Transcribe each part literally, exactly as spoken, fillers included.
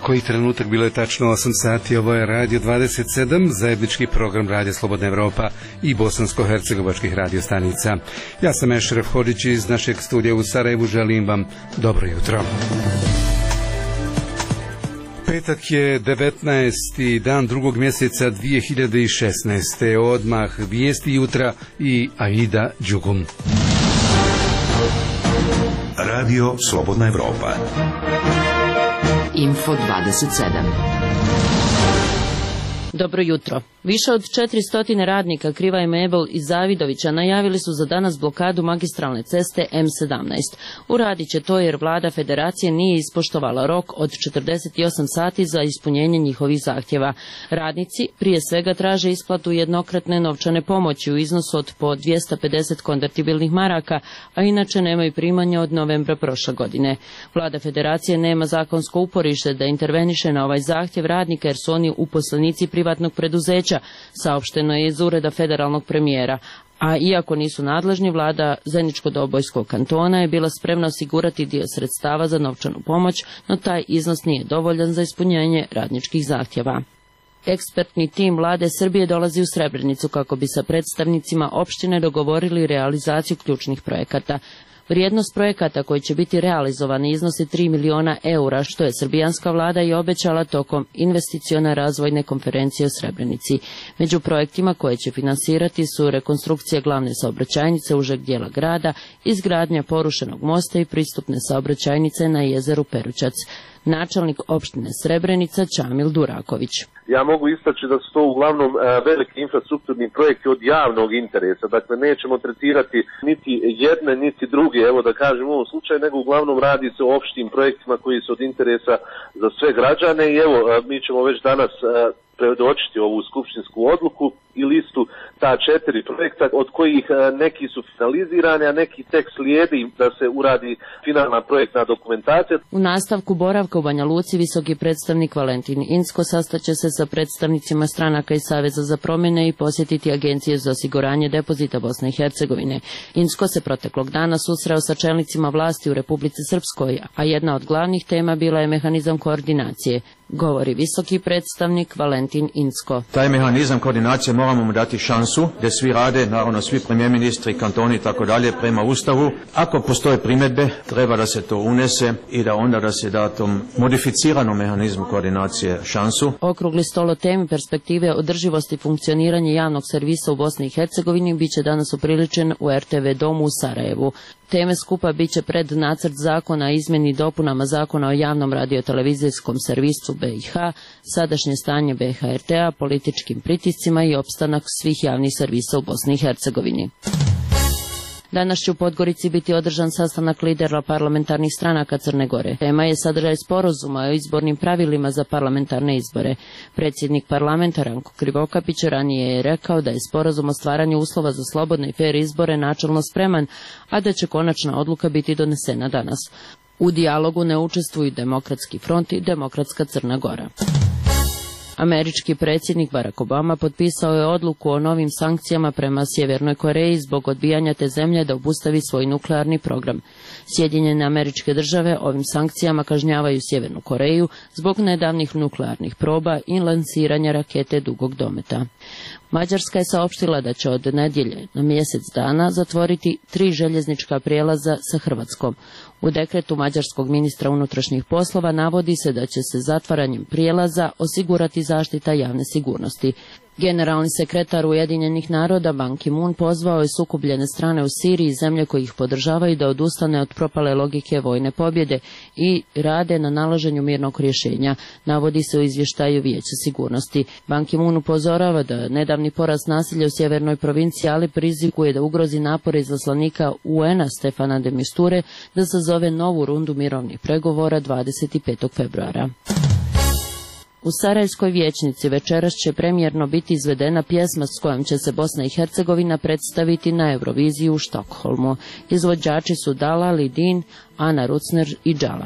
koji trenutak bilo je tačno osam sati, ovo je Radio dvadeset sedam, zajednički program Radija Slobodna Evropa i bosansko-hercegovačkih radiostanica. Ja sam Ešref Hodžić iz našeg studija u Sarajevu, želim vam dobro jutro. Petak je devetnaesti dan drugog mjeseca dvije hiljade šesnaeste. Odmah vijesti jutra i Aida Đugum. Radio Slobodna Evropa. Info dvadeset sedam. Dobro jutro. Više od četiristo radnika Kriva i Mebel iz Zavidovića najavili su za danas blokadu magistralne ceste M sedamnaest. Uradit će to jer vlada federacije nije ispoštovala rok od četrdeset osam sati za ispunjenje njihovih zahtjeva. Radnici prije svega traže isplatu jednokratne novčane pomoći u iznosu od po dvjesto pedeset konvertibilnih maraka, a inače nemaju primanja od novembra prošle godine. Vlada federacije nema zakonsko uporište da interveniše na ovaj zahtjev radnika jer su oni uposlenici privatnog preduzeća, saopšteno je iz ureda federalnog premijera, a iako nisu nadležni, vlada Zeničko-Dobojskog kantona je bila spremna osigurati dio sredstava za novčanu pomoć, no taj iznos nije dovoljan za ispunjenje radničkih zahtjeva. Ekspertni tim vlade Srbije dolazi u Srebrenicu kako bi sa predstavnicima opštine dogovorili realizaciju ključnih projekata. Vrijednost projekata koji će biti realizovani iznosi tri miliona eura, što je srbijanska vlada i obećala tokom investicione razvojne konferencije u Srebrenici. Među projektima koje će finansirati su rekonstrukcija glavne saobraćajnice užeg dijela grada, izgradnja porušenog mosta i pristupne saobraćajnice na jezeru Perućac. Načelnik opštine Srebrenica Čamil Duraković. Ja mogu istaći da su to uglavnom veliki infrastrukturni projekti od javnog interesa, dakle nećemo tretirati niti jedne niti druge, evo da kažem u ovom slučaju, nego uglavnom radi se o opštim projektima koji su od interesa za sve građane i evo mi ćemo već danas predočiti ovu skupštinsku odluku i listu ta četiri projekta, od kojih neki su finalizirani, a neki tek slijedi da se uradi finalna projektna dokumentacija. U nastavku boravka u Banja Luci visoki predstavnik Valentin Incko sastaće se sa predstavnicima stranaka i Saveza za promjene i posjetiti Agencije za osiguranje depozita Bosne i Hercegovine. Incko se proteklog dana susreo sa čelnicima vlasti u Republici Srpskoj, a jedna od glavnih tema bila je mehanizam koordinacije, govori visoki predstavnik Valentin Incko. Taj mehanizam koordinacije moramo mu dati šansu da svi rade, naravno svi premijerministri, kantoni i tako dalje prema Ustavu. Ako postoje primjedbe, treba da se to unese i da onda da se da tom modificiranom mehanizmu koordinacije šansu. Okrugli stol o temi perspektive održivosti funkcioniranja javnog servisa u Bosni i Hercegovini biće danas upriličen u R T V domu u Sarajevu. Teme skupa biće pred nacrt zakona o izmjeni i dopunama zakona o javnom radiotelevizijskom servisu B i H, sadašnje stanje B H R T-a, političkim pritiscima i opstanak svih javnih servisa u Bosni i Hercegovini. Danas će u Podgorici biti održan sastanak lidera parlamentarnih stranaka Crne Gore. Tema je sadržaj sporazuma o izbornim pravilima za parlamentarne izbore. Predsjednik parlamenta Ranko Krivokapić ranije je rekao da je sporazum o stvaranju uslova za slobodne i fer izbore načelno spreman, a da će konačna odluka biti donesena danas. U dijalogu ne učestvuju Demokratski front i Demokratska Crna Gora. Američki predsjednik Barack Obama potpisao je odluku o novim sankcijama prema Sjevernoj Koreji zbog odbijanja te zemlje da obustavi svoj nuklearni program. Sjedinjene Američke Države ovim sankcijama kažnjavaju Sjevernu Koreju zbog nedavnih nuklearnih proba i lansiranja rakete dugog dometa. Mađarska je saopštila da će od nedjelje na mjesec dana zatvoriti tri željeznička prijelaza sa Hrvatskom. U dekretu mađarskog ministra unutrašnjih poslova navodi se da će se zatvaranjem prijelaza osigurati zaštita javne sigurnosti. Generalni sekretar Ujedinjenih naroda Ban Ki-moon pozvao je sukobljene strane u Siriji i zemlje koji ih podržavaju da odustane od propale logike vojne pobjede i rade na nalaženju mirnog rješenja, navodi se u izvještaju Vijeća sigurnosti. Ban Ki-moon upozorava da nedavni porast nasilja u sjevernoj provinciji Ali prizikuje da ugrozi napore izaslanika U N-a Stefana de Misture da sazove novu rundu mirovnih pregovora dvadeset petog februara. U Sarajevskoj vijećnici večeras će premijerno biti izvedena pjesma s kojom će se Bosna i Hercegovina predstaviti na Euroviziji u Štokholmu. Izvođači su Dala, Lidin, Ana Rucner i Džala.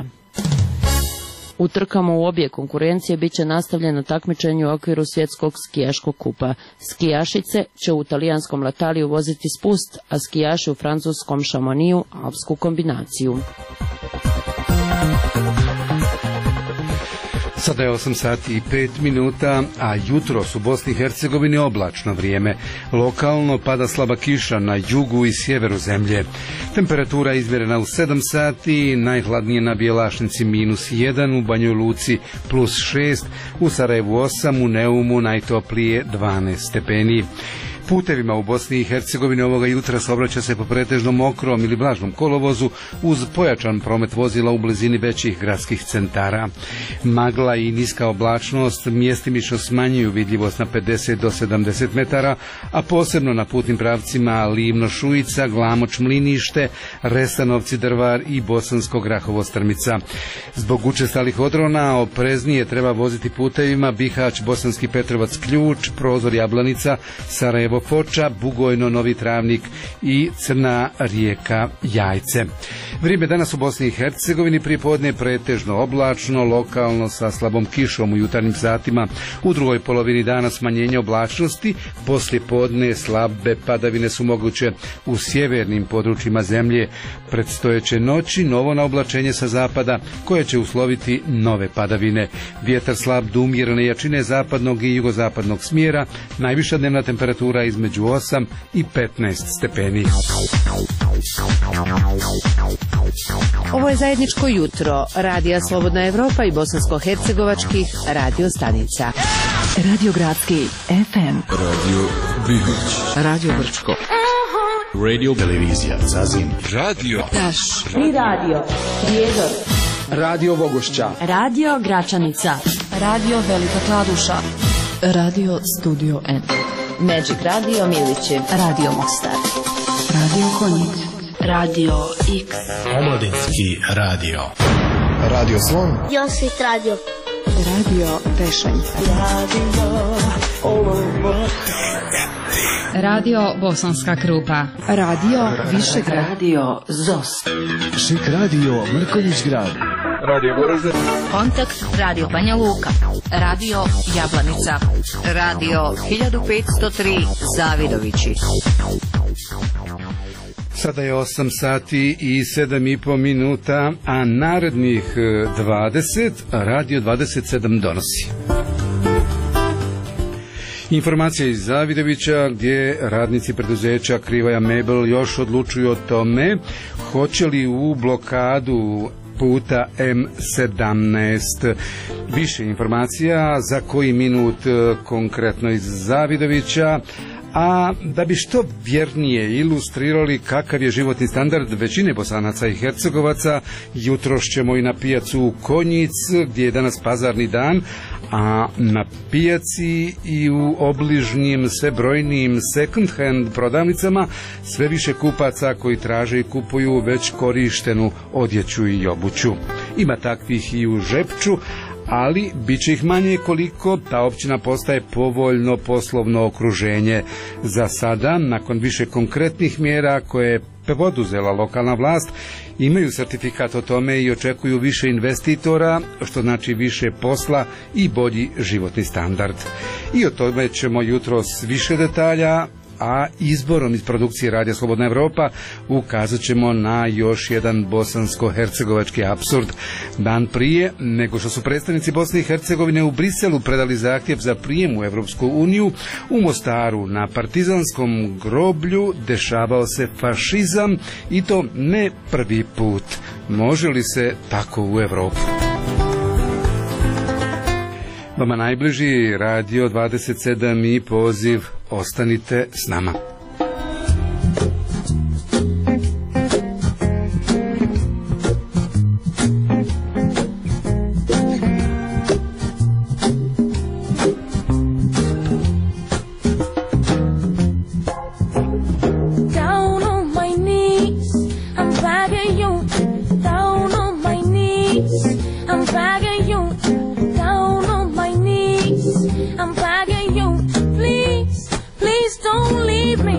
U trkama u obje konkurencije bit će nastavljeno takmičenje u okviru svjetskog skijaškog kupa. Skijašice će u talijanskom Lataliju voziti spust, a skijaši u francuskom Šamoniju alpsku kombinaciju. Sada je osam sati i pet minuta, a jutros u Bosni i Hercegovini oblačno vrijeme. Lokalno pada slaba kiša na jugu i sjeveru zemlje. Temperatura izmjerena u sedam sati, najhladnije na Bjelašnici minus jedan, u Banjoj Luci plus šest, u Sarajevu osam, u Neumu najtoplije dvanaest stepeni. Putevima u Bosni i Hercegovini ovoga jutra saobraća se po pretežno mokrom ili vlažnom kolovozu uz pojačan promet vozila u blizini većih gradskih centara. Magla i niska oblačnost mjestimično smanjuju vidljivost na pedeset do sedamdeset metara, a posebno na putnim pravcima Livno-Šujica, Glamoč-Mlinište, Resanovci-Drvar i Bosansko-Grahovo-Strmica. Zbog učestalih odrona opreznije treba voziti putevima Bihać, Bosanski Petrovac-Ključ, Prozor Jablanica, Sarajevo Foča, Bugojno, Novi Travnik i Crna Rijeka Jajce. Vrijeme danas u Bosni i Hercegovini prijepodne pretežno oblačno, lokalno sa slabom kišom u jutarnjim satima. U drugoj polovini dana smanjenje oblačnosti, poslije podne slabe padavine su moguće u sjevernim područjima zemlje. Predstojeće noći novo naoblačenje sa zapada koje će usloviti nove padavine. Vjetar slab do umjerene jačine zapadnog i jugozapadnog smjera, najviša dnevna temperatura između osam i petnaest stepeni. Ovo je zajedničko jutro Radija Slobodna Evropa i bosansko-hercegovačkih radio stanica. Radio Gradski F M, Radio Bihać, Radio Brčko, Radio Televizija Zazin, Radio Taš i Radio Prijedor, Radio Vogošća, Radio Gračanica, Radio Velika Kladuša, Radio Studio N, Magic Radio Milići, Radio Mostar, Radio Konjic, Radio X, Omladinski radio, Radio Slon, Josip Radio, Radio Tešanj, Radio Bosanska Krupa, Radio Višegrad, Radio Zos, Šik Radio Mrkonjić Grad, Radio Goražde, Kontakt Radio Banja Luka, Radio Jablanica, Radio hiljadu petsto tri Zavidovići. Sada je osam sati i sedam i po minuta, a narednih dvadeset Radio dvadeset sedam donosi. Informacija iz Zavidovića gdje radnici preduzeća Krivaja Mebel još odlučuju o tome hoće li u blokadu puta M sedamnaest. Više informacija za koji minut konkretno iz Zavidovića. A da bi što vjernije ilustrirali kakav je životni standard većine Bosanaca i Hercegovaca, jutros ćemo i na pijacu u Konjic, gdje je danas pazarni dan, a na pijaci i u obližnjim sve brojnim second hand prodavnicama sve više kupaca koji traže i kupuju već korištenu odjeću i obuću. Ima takvih i u Žepču, ali bit će ih manje koliko ta općina postaje povoljno poslovno okruženje. Za sada, nakon više konkretnih mjera koje je poduzela lokalna vlast, imaju certifikat o tome i očekuju više investitora, što znači više posla i bolji životni standard. I o tome ćemo jutros više detalja, a izborom iz produkcije Radija Slobodna Evropa ukazat ćemo na još jedan bosansko-hercegovački apsurd. Dan prije nego što su predstavnici Bosne i Hercegovine u Briselu predali zahtjev za prijem u Evropsku uniju, u Mostaru na Partizanskom groblju dešavao se fašizam, i to ne prvi put. Može li se tako u Evropu? Vama najbliži Radio dvadeset sedam i poziv ostanite s nama. I'm begging you, please, please don't leave me.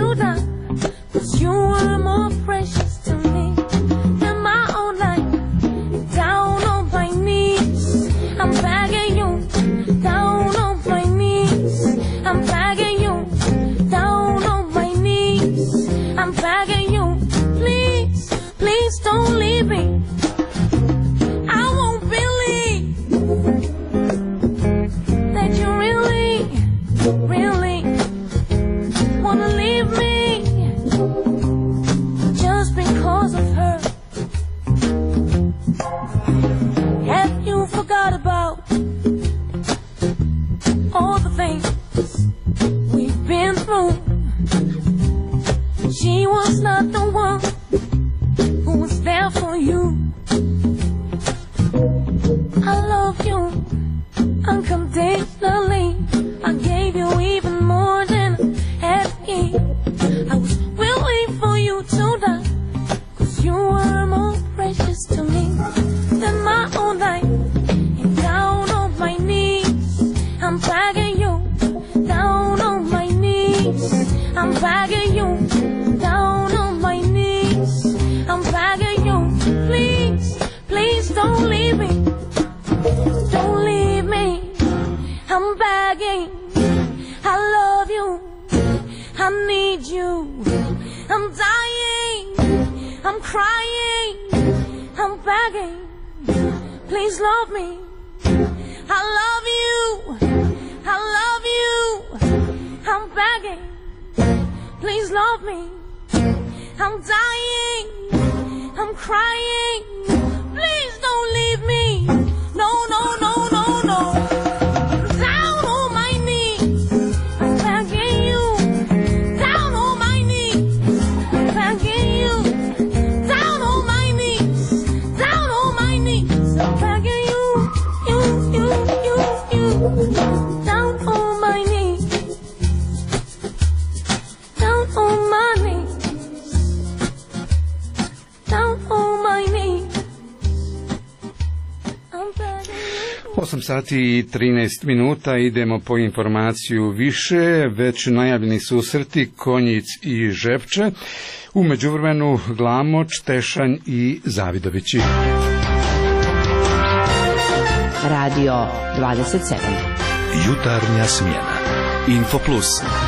to die, 'cause you were more precious to me than my own life. Down on my knees, I'm begging you. Down on my knees, I'm begging you. Down on my knees, I'm begging you. Please, please don't leave me. I won't believe that you really, really wanna leave me just because of her. Have you forgot about all the things we've been through? She was not the one who was there for you. I love you unconditionally. I gave you even more than I had to give. I was willing for you to die, 'cause you were more precious to me than my own life. And down on my knees, I'm begging you. Down on my knees, I'm begging you. Down on my knees, I'm begging you. Please, please don't leave me. Don't leave me. I'm begging. I love you. I need you. I'm dying. I'm crying. I'm begging. Please love me. I love you. I love you. I'm begging. Please love me. I'm dying. I'm crying. Please don't leave me. No, no, no, no, no. Down on my knees, I'm begging you. Down on my knees, I'm begging you. Down on my knees, down on my knees, I'm begging you. You, you, you, you. Down on my knees. Down on my knees. Down on my knees. osam sati i trinaest minuta, idemo po informaciju više, već najavljeni susreti Konjic i Žepče, u međuvremenu Glamoč, Tešanj i Zavidovići. Radio dvadeset sedam. Jutarnja smjena. Info Plus.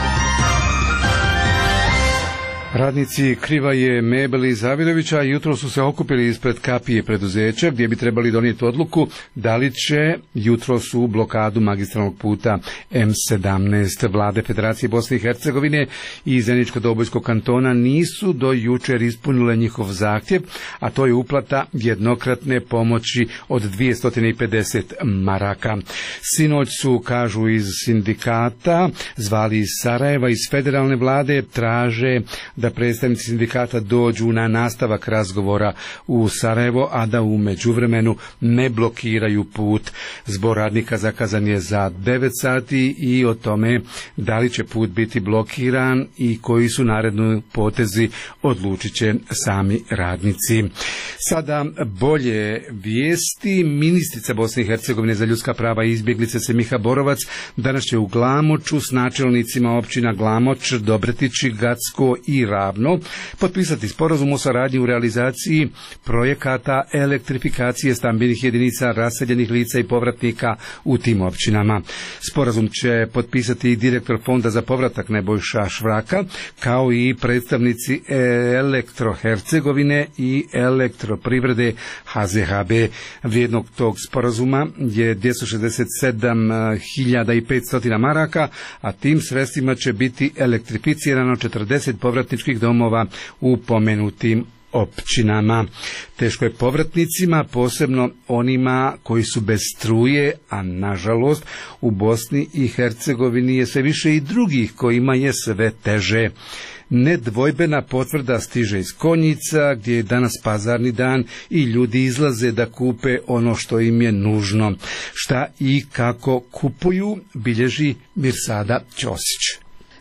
Radnici Krivaje, Mebel i Zavidovića jutro su se okupili ispred kapije preduzeća gdje bi trebali donijeti odluku da li će jutro su blokadu magistralnog puta M sedamnaest. Vlade Federacije Bosne i Hercegovine i Zeničko-Dobojskog kantona nisu do jučer ispunile njihov zahtjev, a to je uplata jednokratne pomoći od dvjesto pedeset maraka. Sinoć su, kažu iz sindikata, zvali iz Sarajeva, iz federalne vlade, traže da predstavnici sindikata dođu na nastavak razgovora u Sarajevo, a da u međuvremenu ne blokiraju put. Zbor radnika zakazan je za devet sati i o tome da li će put biti blokiran i koji su naredni potezi odlučit će sami radnici. Sada bolje vijesti. Ministrica Bosne i Hercegovine za ljudska prava i izbjeglice Semiha Borovac danas će u Glamoču s načelnicima općina Glamoč, Dobretići, Gacko i Ravno potpisati sporazum o saradnji u realizaciji projekata elektrifikacije stambenih jedinica raseljenih lica i povratnika u tim općinama. Sporazum će potpisati i direktor Fonda za povratak Nebojša Švraka, kao i predstavnici Elektro Hercegovine i Elektroprivrede H Z H B. Vrijednost tog sporazuma je dvjesto šezdeset sedam hiljada petsto maraka, a tim sredstvima će biti elektrificirano četrdeset povratničkih domova u pomenutim općinama. Teško je povratnicima, posebno onima koji su bez struje, a nažalost u Bosni i Hercegovini je sve više i drugih kojima je sve teže. Nedvojbena potvrda stiže iz Konjica, gdje je danas pazarni dan i ljudi izlaze da kupe ono što im je nužno. Šta i kako kupuju, bilježi Mirsada Ćosić.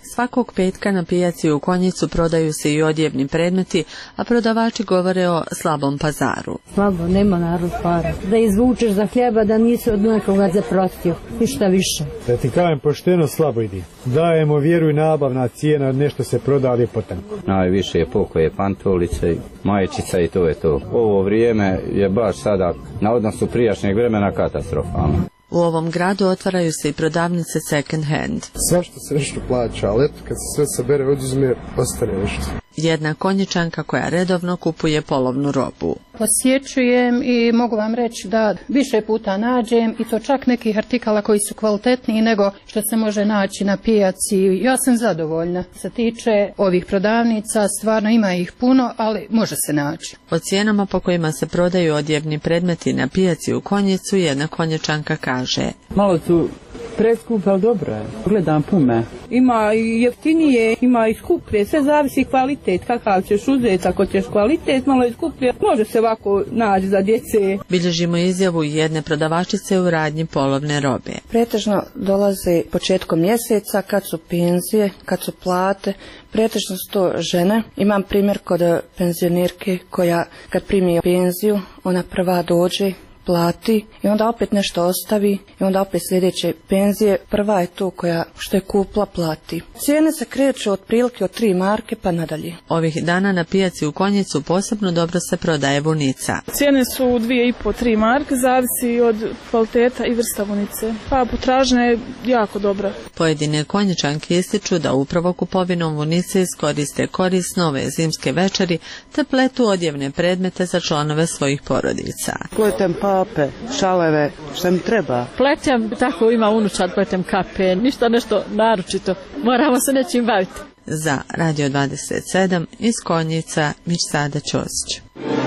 Svakog petka na pijaci u Konjicu prodaju se i odjevni predmeti, a prodavači govore o slabom pazaru. Slabo, nema narod para. Da izvučeš za hljeba, da nisi od nekoga zaprostio. Ništa više. Da ti kažem, pošteno slabo ide. Dajemo vjeru i nabavna cijena, nešto se proda, ali je potanko. Najviše je pokoje pantolice, majčica i to je to. Ovo vrijeme je baš sada na odnosu prijašnjeg vremena katastrofalno. U ovom gradu otvaraju se i prodavnice second hand. Svašta se nešto plaća, ali eto kad se sve sabere oduzme, ostane nešto. Jedna Konjičanka koja redovno kupuje polovnu robu. Posjećujem i mogu vam reći da više puta nađem i to čak nekih artikala koji su kvalitetniji nego što se može naći na pijaci. Ja sam zadovoljna. Se tiče ovih prodavnica, stvarno ima ih puno, ali može se naći. O cijenama po kojima se prodaju odjevni predmeti na pijaci u Konjicu jedna Konjičanka kaže: malo su preskupe, ali dobro je. Gledam pume. Ima i jeftinije, ima i skuplje, sve zavisi kvalitet, kakav ćeš uzeti, ako ćeš kvalitet, malo i skuplje, može se ovako naći za djece. Bilježimo izjavu jedne prodavačice u radnji polovne robe. Pretežno dolaze početkom mjeseca, kad su penzije, kad su plate, pretežno su to žene. Imam primjer kod penzionerke koja kad primi penziju, ona prva dođe, plati i onda opet nešto ostavi i onda opet sljedeće penzije. Prva je to koja što je kupla plati. Cijene se kreću otprilike od tri marke pa nadalje. Ovih dana na pijaci u Konjicu posebno dobro se prodaje vunica. Cijene su dvije i po, tri marke, zavisi od kvaliteta i vrsta vunice. Pa potražnja je jako dobra. Pojedine Konjičanke ističu da upravo kupovinom vunice iskoriste korisno ove zimske večeri te pletu odjevne predmete za članove svojih porodica. Pletem pape, šaleve, šta mi treba? Pletem, tako ima unučad, pletem kape, ništa nešto naročito. Moramo se nečim baviti. Za Radio dvadeset sedam iz Konjica, Mirsada Ćosić.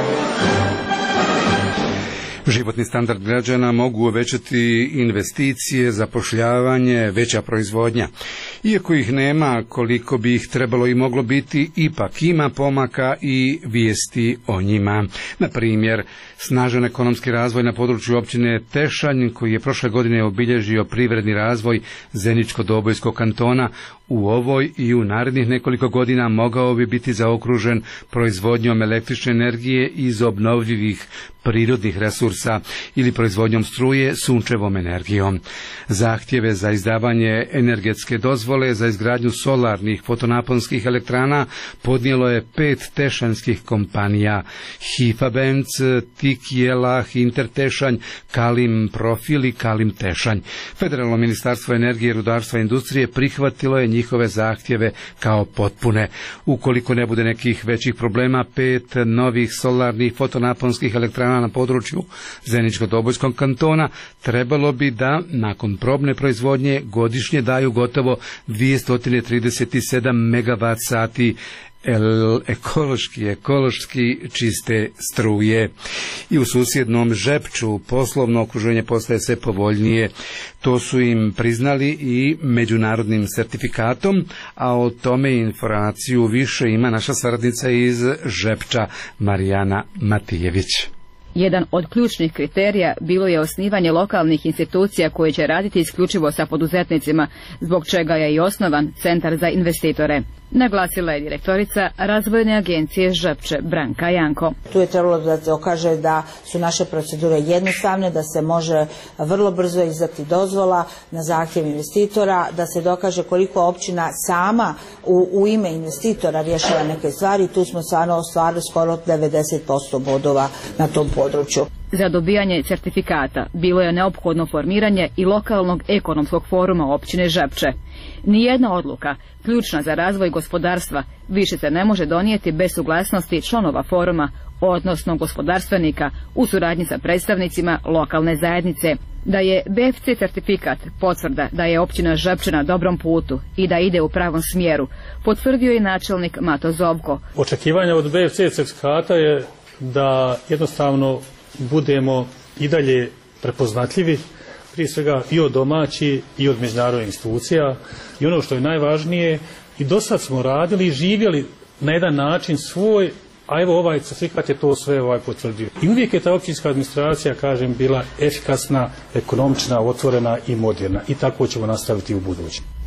Životni standard građana mogu uvećati investicije, zapošljavanje, veća proizvodnja. Iako ih nema koliko bi ih trebalo i moglo biti, ipak ima pomaka i vijesti o njima. Na primjer, snažan ekonomski razvoj na području općine Tešanj, koji je prošle godine obilježio privredni razvoj Zeničko-Dobojskog kantona, u ovoj i u narednih nekoliko godina mogao bi biti zaokružen proizvodnjom električne energije iz obnovljivih prirodnih resursa ili proizvodnjom struje sunčevom energijom. Zahtjeve za izdavanje energetske dozvole za izgradnju solarnih fotonaponskih elektrana podnijelo je pet tešanjskih kompanija: Hifabenc, Tikjelah, Intertešanj, Kalim Profil i Kalim Tešanj. Federalno ministarstvo energije, rudarstva i industrije prihvatilo je njihove zahtjeve kao potpune. Ukoliko ne bude nekih većih problema, pet novih solarnih fotonaponskih elektrana na području Zeničko-Dobojskog kantona trebalo bi da nakon probne proizvodnje godišnje daju gotovo dvjesto trideset sedam megavat sati El, ekološki, ekološki čiste struje. I u susjednom Žepču poslovno okruženje postaje sve povoljnije. To su im priznali i međunarodnim sertifikatom, a o tome informaciju više ima naša saradnica iz Žepča, Marijana Matijević. Jedan od ključnih kriterija bilo je osnivanje lokalnih institucija koje će raditi isključivo sa poduzetnicima, zbog čega je i osnovan Centar za investitore. Naglasila je direktorica Razvojne agencije Žepče Branka Janko. Tu je trebalo da se okaže da su naše procedure jednostavne, da se može vrlo brzo izdati dozvola na zahtjev investitora, da se dokaže koliko općina sama u, u ime investitora rješava neke stvari. Tu smo stvarno ostvarili skoro devedeset posto bodova na tom području. Za dobijanje certifikata bilo je neophodno formiranje i lokalnog ekonomskog foruma općine Žepče. Nijedna odluka, ključna za razvoj gospodarstva, više se ne može donijeti bez suglasnosti članova foruma, odnosno gospodarstvenika, u suradnji sa predstavnicima lokalne zajednice. Da je B F C certifikat potvrda da je općina Žepče na dobrom putu i da ide u pravom smjeru, potvrdio je načelnik Mato Zovko. Očekivanje od B F C certifikata je da jednostavno budemo i dalje prepoznatljivi, prije svega i od domaći i od međunarodnih institucija, i ono što je najvažnije, i do sad smo radili i živjeli na jedan način svoj, a evo ovaj certifikat je to sve ovaj potvrdio. I uvijek je ta općinska administracija, kažem, bila efikasna, ekonomična, otvorena i moderna, i tako ćemo nastaviti u budućnosti.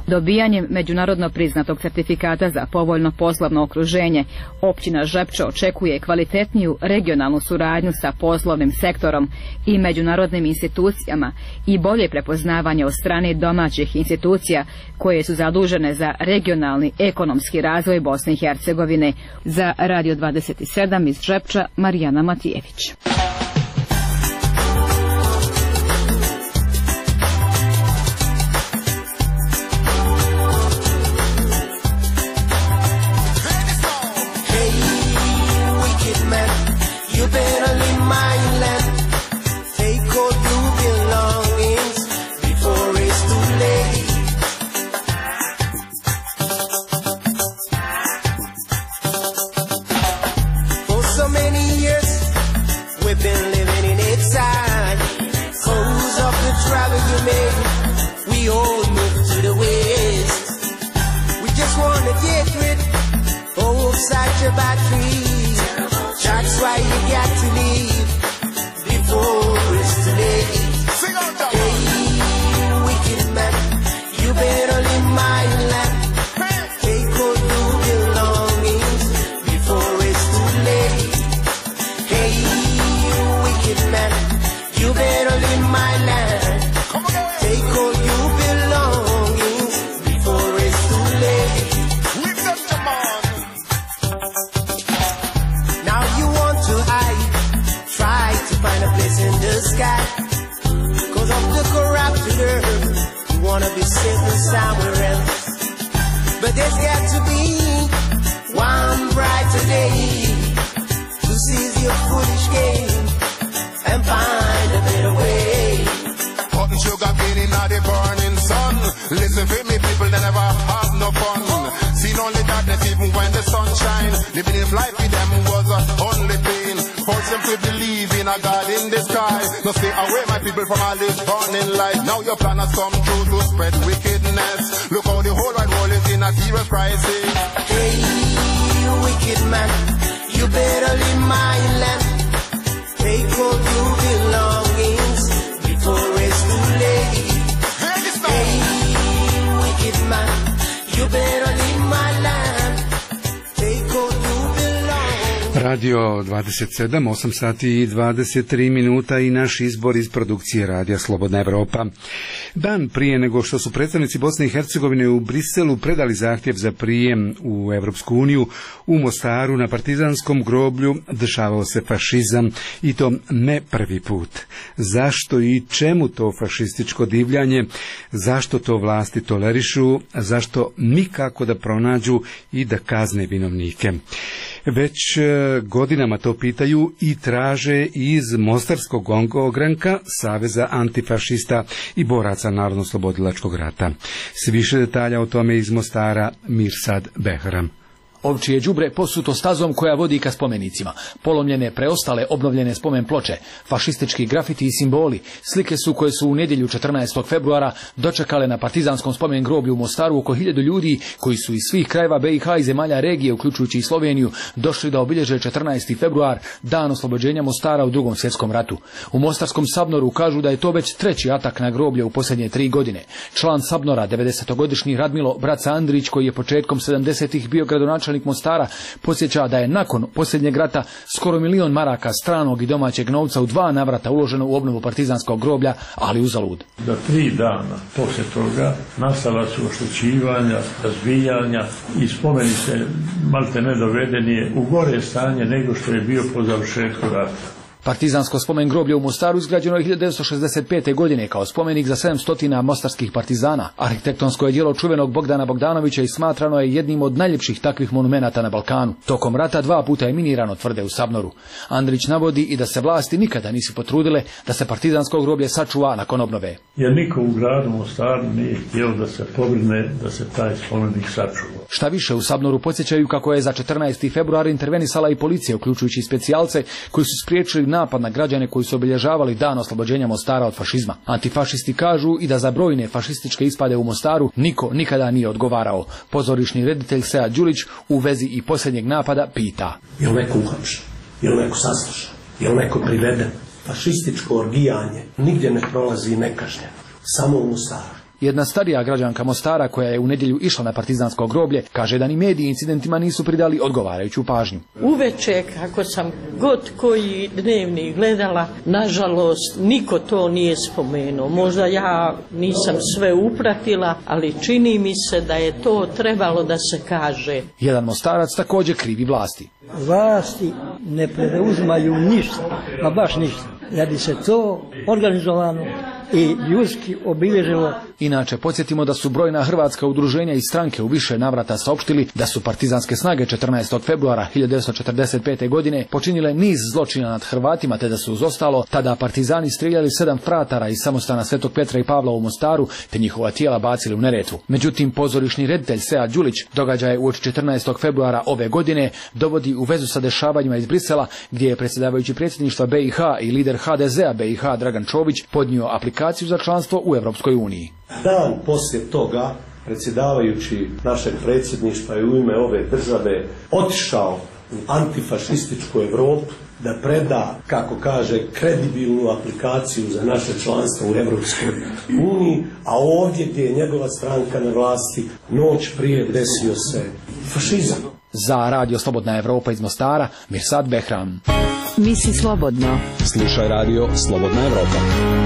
Dobijanjem međunarodno priznatog certifikata za povoljno poslovno okruženje, općina Žepče očekuje kvalitetniju regionalnu suradnju sa poslovnim sektorom i međunarodnim institucijama i bolje prepoznavanje od strane domaćih institucija koje su zadužene za regionalni ekonomski razvoj Bosne i Hercegovine. Za Radio dvadeset sedam iz Žepča, Marijana Matijević. Radio dvadeset sedam, osam sati i dvadeset tri minuta i naš izbor iz produkcije Radija Slobodna Evropa. Dan prije nego što su predstavnici Bosne i Hercegovine u Briselu predali zahtjev za prijem u Evropsku uniju, u Mostaru na partizanskom groblju dešavao se fašizam i to ne prvi put. Zašto i čemu to fašističko divljanje? Zašto to vlasti tolerišu? Zašto nikako da pronađu i da kazne vinovnike? Već godinama to pitaju i traže iz Mostarskog ogranka Saveza antifašista i boraca Narodno-slobodilačkog rata. S više detalja o tome iz Mostara Mirsad Behram. Ovčije đubre posuto stazom koja vodi ka spomenicima. Polomljene, preostale, obnovljene spomen ploče, fašistički grafiti i simboli, slike su koje su u nedjelju četrnaestog februara dočekale na partizanskom spomen groblju u Mostaru oko hiljadu ljudi koji su iz svih krajeva B i H i zemalja regije, uključujući i Sloveniju, došli da obilježe četrnaesti februar, dan oslobođenja Mostara u Drugom svjetskom ratu. U Mostarskom Sabnoru kažu da je to već treći atak na groblje u posljednje tri godine. Član Sabnora, devedesetogodišnji Radmilo Braca Andrić, koji je početkom sedamdesetih bio gradonačelnik Mostara, podsjeća da je nakon posljednjeg rata skoro milion maraka stranog i domaćeg novca u dva navrata uloženo u obnovu partizanskog groblja, ali uzalud. Za tri dana poslije toga nastala su oštećivanja, razbijanja i spomenice malte ne dovedeni u gore stanje nego što je bio po završetku rata. Partizansko spomen groblje u Mostaru izgrađeno je hiljadu devetsto šezdeset pete. godine kao spomenik za sedamsto mostarskih partizana. Arhitektonsko je djelo čuvenog Bogdana Bogdanovića i smatrano je jednim od najljepših takvih monumenata na Balkanu. Tokom rata dva puta je minirano, tvrde u Sabnoru. Andrić navodi i da se vlasti nikada nisu potrudile da se partizansko groblje sačuva nakon obnove. Jer niko u gradu Mostaru nije htio da se pobrine da se taj spomenik sačuva. Šta više, u Sabnoru podsjećaju kako je za četrnaesti februar intervenisala i policija, uključujući specijalce koji su spriječili napad na građane koji su obilježavali dan oslobođenja Mostara od fašizma. Antifašisti kažu i da za brojne fašističke ispade u Mostaru niko nikada nije odgovarao. Pozorišni reditelj Sead Đulić u vezi i posljednjeg napada pita: je li neko uhapšen? Je li neko saslušan? Je li neko priveden? Fašističko orgijanje nigdje ne prolazi nekažnjeno. Samo u Mostaru. Jedna starija građanka Mostara koja je u nedjelju išla na partizansko groblje kaže da ni mediji incidentima nisu pridali odgovarajuću pažnju. Uveče kako sam god koji dnevnik gledala, nažalost niko to nije spomenuo. Možda ja nisam sve upratila, ali čini mi se da je to trebalo da se kaže. Jedan Mostarac također krivi vlasti. Vlasti ne preuzimaju ništa, pa baš ništa. Da bi se to organizovano i ljudski obilježilo. Inače, podsjetimo da su brojna hrvatska udruženja i stranke u više navrata saopštili da su partizanske snage četrnaestog februara hiljadu devetsto četrdeset pete. godine počinile niz zločina nad Hrvatima, te da su uz ostalo tada partizani strijeljali sedam fratara iz samostana Svetog Petra i Pavla u Mostaru, te njihova tijela bacili u Neretvu. Međutim, pozorišni reditelj Sead Đulić događaje uoči četrnaestog februara ove godine dovodi u vezu sa dešavanjima iz Brisela, gdje je predsjedavajući predsjedništva B i H i lider H D Z-a B i H Dragan Čović podnio aplikaciju za članstvo u Europskoj uniji. Dan poslije toga predsjedavajući našeg predsjedništva i u ime ove države otišao u antifašističku Europu da preda, kako kaže, kredibilnu aplikaciju za naše članstvo u Europskoj uniji, a ovdje gdje je njegova stranka na vlasti, noć prije desio se fašizam. Za Radio Slobodna Evropa iz Mostara, Mirsad Behram. Misli slobodno. Slušaj Radio Slobodna Evropa.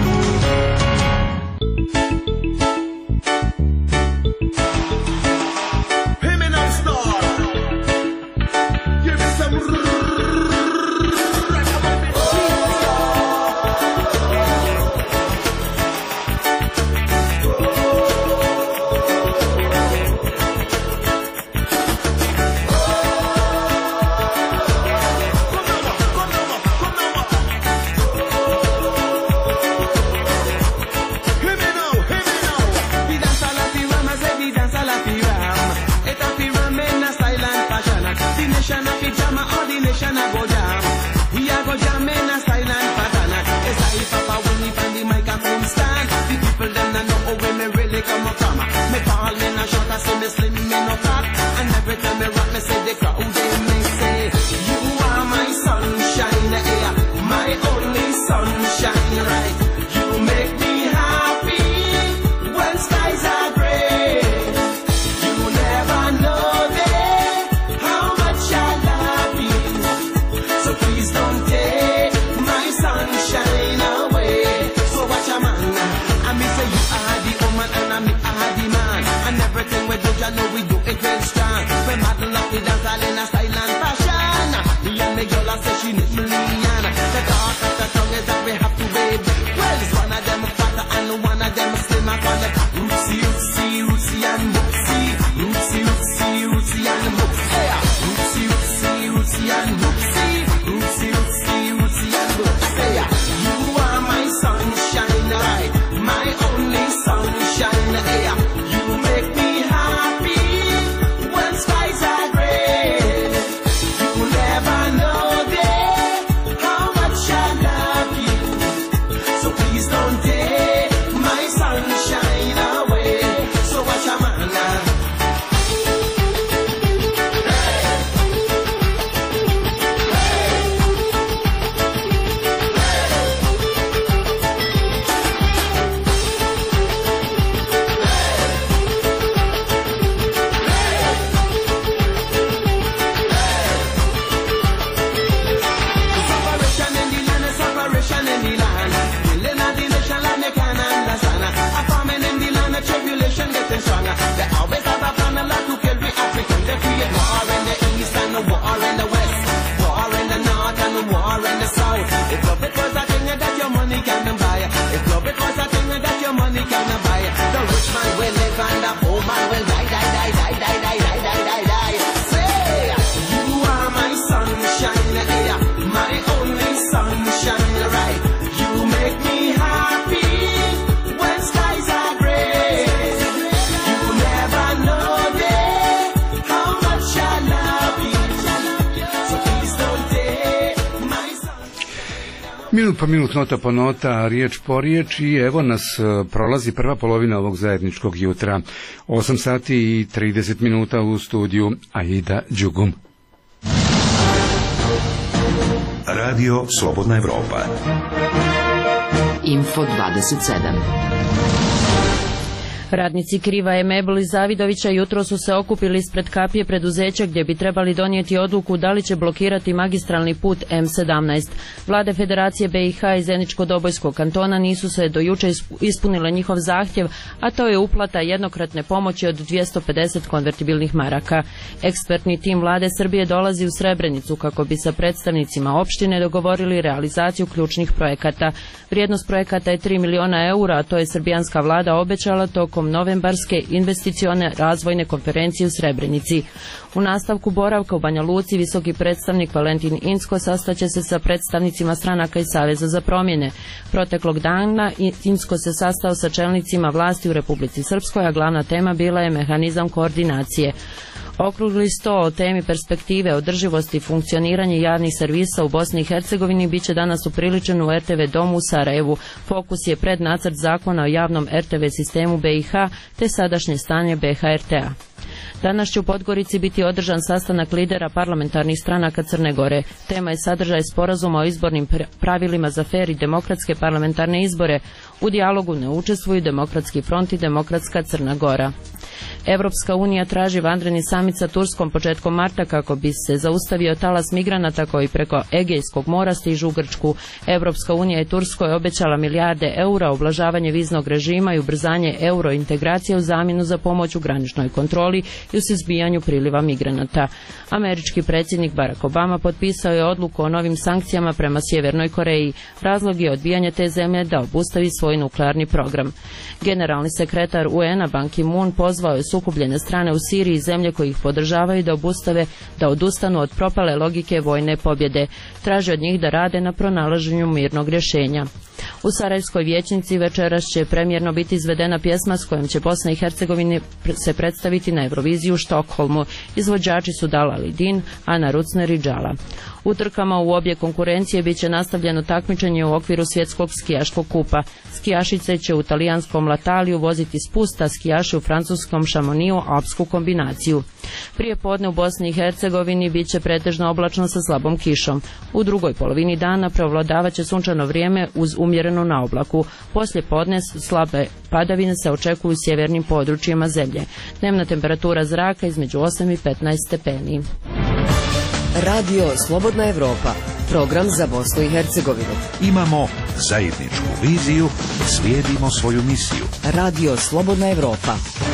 Minut po minut, nota po nota, riječ po riječ i evo nas prolazi prva polovina ovog zajedničkog jutra. osam sati i trideset minuta u studiju Aida Đugum. Radio Slobodna Evropa. Info dvadeset sedam. Radnici Kriva i Mebel iz Zavidovića jutro su se okupili ispred kapije preduzeća gdje bi trebali donijeti odluku da li će blokirati magistralni put M sedamnaest. Vlade Federacije B i H i Zeničko-Dobojskog kantona nisu se do jučer ispunile njihov zahtjev, a to je uplata jednokratne pomoći od dvjesto pedeset konvertibilnih maraka. Ekspertni tim Vlade Srbije dolazi u Srebrenicu kako bi sa predstavnicima opštine dogovorili realizaciju ključnih projekata. Vrijednost projekata je tri miliona eura, a to je srbijanska vlada obećala tokom novembarske investicione razvojne konferencije u Srebrenici. U nastavku boravka u Banja Luci visoki predstavnik Valentin Incko sastaće se sa predstavnicima stranaka i Saveza za promjene. Proteklog dana Incko se sastao sa čelnicima vlasti u Republici Srpskoj, a glavna tema bila je mehanizam koordinacije. Okrugli sto o temi perspektive održivosti i funkcioniranje javnih servisa u Bosni i Hercegovini biće danas upriličen u R T V domu u Sarajevu. Fokus je pred nacrt zakona o javnom R T V sistemu B i H te sadašnje stanje B H R T-a. Danas će u Podgorici biti održan sastanak lidera parlamentarnih stranaka Crne Gore. Tema je sadržaj sporazuma o izbornim pravilima za fer i demokratske parlamentarne izbore. U dijalogu ne učestvuju Demokratski front i Demokratska Crna Gora. Evropska unija traži vanredni samit sa Turskom početkom marta kako bi se zaustavio talas migranata koji preko Egejskog mora stižu u Grčku. Evropska unija i Turskoj obećala milijarde eura, ublažavanje viznog režima i ubrzanje eurointegracije u zamjenu za pomoć u graničnoj kontroli i u suzbijanju priliva migranata. Američki predsjednik Barack Obama potpisao je odluku o novim sankcijama prema Sjevernoj Koreji. Razlog je odbijanje te zemlje da obustavi svoj nuklearni program. Generalni sekretar U N-a Ban Ki-moon pozvao je sukobljene strane u Siriji i zemlje koji ih podržavaju da obustave, da odustanu od propale logike vojne pobjede. Traži od njih da rade na pronalaženju mirnog rješenja. U Sarajevskoj vijećnici večeras će premijerno biti izvedena pjesma s kojom će Bosna i Hercegovina se predstaviti na Euroviziju u Štokholmu. Izvođači su Dala Lidin, Ana Rucner i Džala. U trkama u obje konkurencije bit će nastavljeno takmičenje u okviru svjetskog skijaškog kupa. Skijašice će u talijanskom Lataliju voziti spust, a skijaši u francuskom Šamoniju alpsku kombinaciju. Prije podne u Bosni i Hercegovini bit će pretežno oblačno sa slabom kišom. U drugoj polovini dana prevladavat će sunčano vrijeme uz umjerenu naoblaku. Poslije podne slabe padavine se očekuju u sjevernim područjima zemlje. Dnevna temperatura zraka između osam i petnaest stepeni. Radio Slobodna Evropa, program za Bosnu i Hercegovinu. Imamo zajedničku viziju, slijedimo svoju misiju. Radio Slobodna Evropa.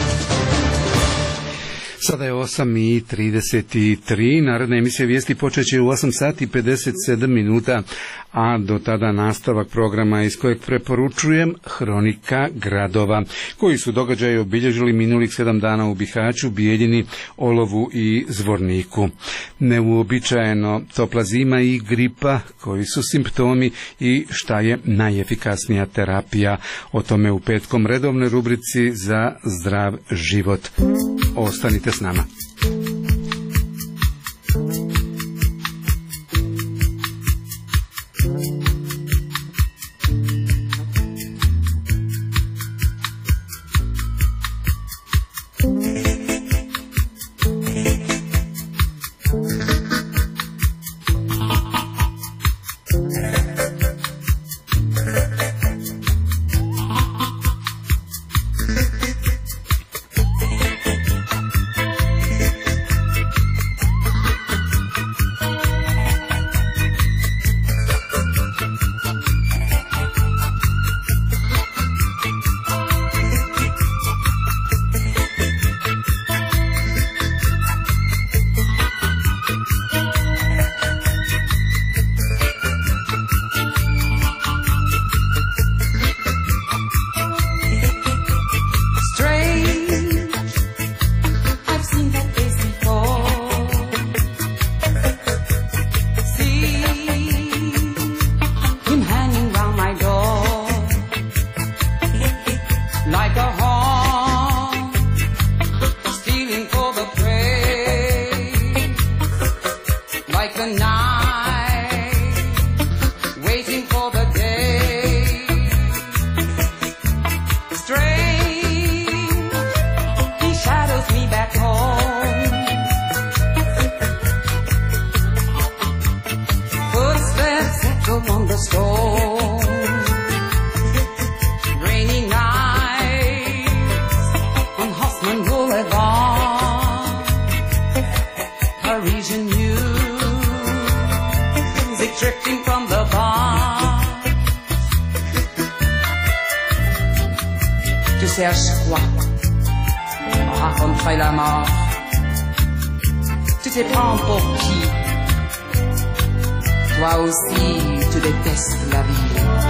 Sada je osam i trideset tri, naredna emisija vijesti počeće u osam sati i pedeset sedam minuta, a do tada nastavak programa iz kojeg preporučujem Hronika gradova, koji su događaje obilježili minulih sedam dana u Bihaću, Bijeljini, Olovu i Zvorniku. Neuobičajeno topla zima i gripa, koji su simptomi i šta je najefikasnija terapija. O tome u petkom redovnoj rubrici za zdrav život. Ostanite s nama. Rainy nights Parisian music drifting from the bar. Tu cherches quoi? Raconte-toi la mort. Tu te prends pour qui? Toi aussi, tu détestes la vie.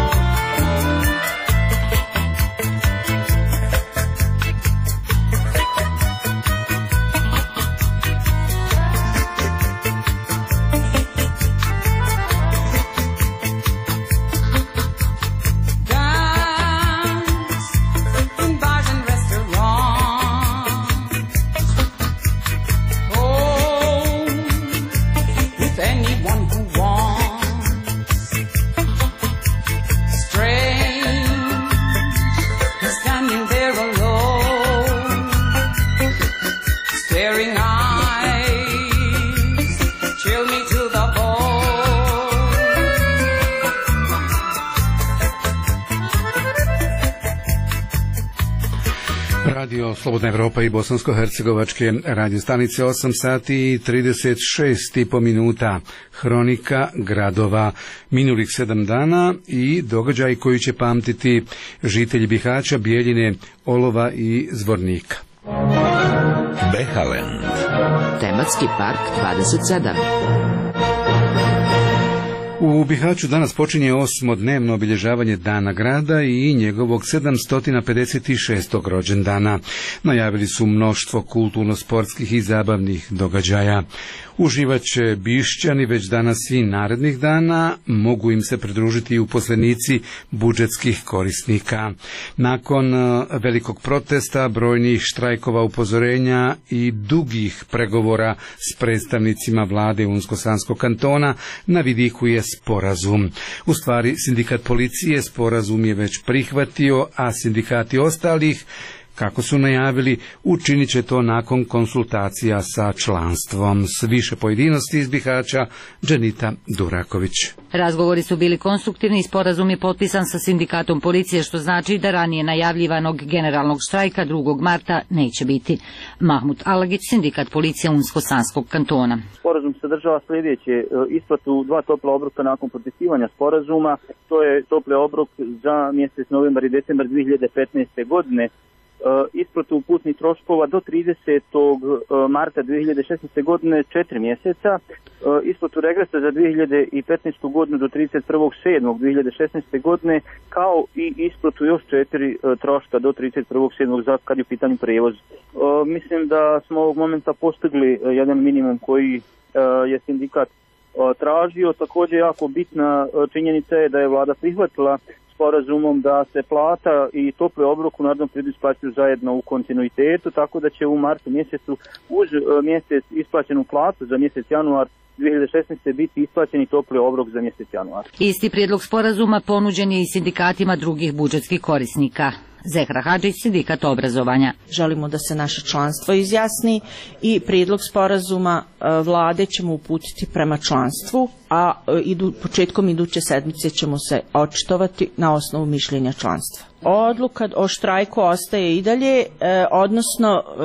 Radio Slobodna Evropa i bosansko-hercegovačke radio stanice, osam sati i trideset šest i po minuta. Hronika gradova minulih sedam dana i događaj koji će pamtiti žitelji Bihaća, Bijeljine, Olova i Zvornika. Behalend. Tematski park dvadeset sedam. U Bihaću danas počinje osmodnevno obilježavanje Dana grada i njegovog sedamsto pedeset šestog rođendana. Najavili su mnoštvo kulturno-sportskih i zabavnih događaja. Uživaće Bišćani već danas i narednih dana, mogu im se pridružiti i uposlenici budžetskih korisnika. Nakon velikog protesta, brojnih štrajkova, upozorenja i dugih pregovora s predstavnicima vlade Unsko-Sanskog kantona, na vidiku je sporazum. U stvari, sindikat policije sporazum je već prihvatio, a sindikati ostalih, kako su najavili, učinit će to nakon konsultacija sa članstvom. S više pojedinosti iz Bihaća, Dženita Duraković. Razgovori su bili konstruktivni i sporazum je potpisan sa sindikatom policije, što znači da ranije najavljivanog generalnog štrajka drugog marta neće biti. Mahmut Alagić, sindikat policije Unsko-Sanskog kantona. Sporazum sadržava sljedeće: isplatu dva topla obroka nakon potpisivanja sporazuma. To je topli obrok za mjesec novembar i decembar dvije hiljade petnaeste. godine. Isplatu putnih troškova do tridesetog marta dvije hiljade šesnaeste. godine četiri mjeseca, isplatu regresa za dvije hiljade petnaestu. godinu do trideset prvog sedmog dvije hiljade šesnaeste. godine, kao i isplatu još četiri troška do trideset prvog sedmog za kad je u pitanju prevoz. Mislim da smo ovog momenta postigli jedan minimum koji je sindikat tražio. Također jako bitna činjenica je da je vlada prihvatila sporazumom da se plata i topli obrok u narednom periodu isplaćuju zajedno u kontinuitetu, tako da će u martu mjesecu uz mjesec isplaćenu platu za mjesec januar dvije hiljade šesnaeste. biti isplaćeni topli obrok za mjesec januar. Isti prijedlog sporazuma ponuđen je i sindikatima drugih budžetskih korisnika. Zehra Hadžić, sindikat obrazovanja. Želimo da se naše članstvo izjasni i prijedlog sporazuma vlade ćemo uputiti prema članstvu, a idu, početkom iduće sedmice ćemo se očitovati na osnovu mišljenja članstva. Odluka o štrajku ostaje i dalje, e, odnosno e,